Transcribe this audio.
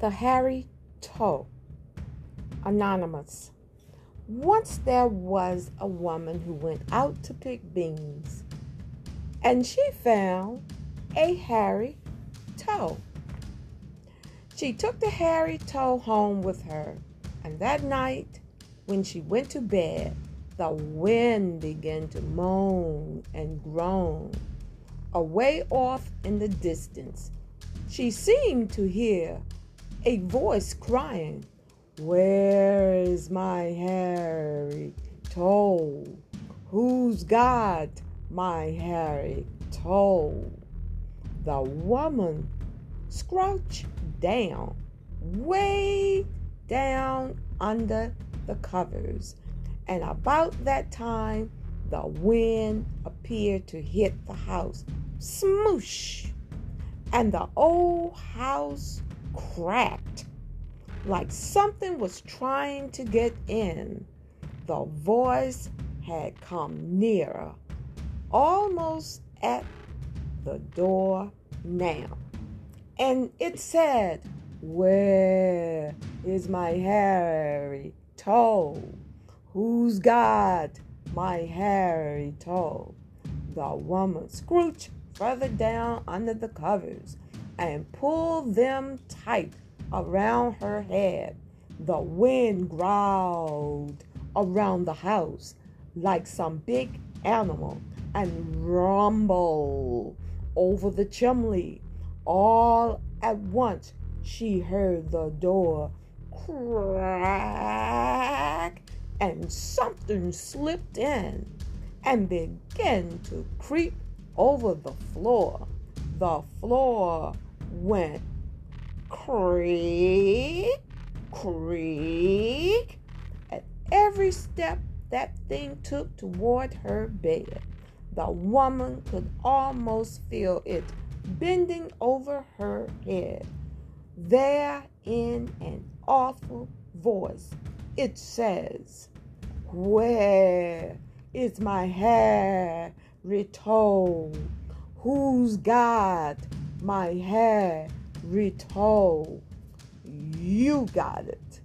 The Hairy Toe. Anonymous. Once there was a woman who went out to pick beans, and she found a hairy toe. She took the hairy toe home with her, and that night, when she went to bed, the wind began to moan and groan. Away off in the distance, she seemed to hear a voice crying, "Where is my hairy toe? Who's got my hairy toe?" The woman crouched down, way down under the covers, and about that time the wind appeared to hit the house. Smoosh! And the old house cracked like something was trying to get in. The voice had come nearer, almost at the door now, and it said, "Where is my hairy toe? Who's got my hairy toe?" The woman scrooched further down under the covers and pulled them tight around her head. The wind growled around the house like some big animal and rumbled over the chimney. All at once she heard the door crack, and something slipped in and began to creep over the floor. The floor went creak, creak at every step that thing took toward her bed. The woman could almost feel it bending over her head. There, in an awful voice, it says, "Where is my hairy toe? Who's got my hairy toe?" You got it.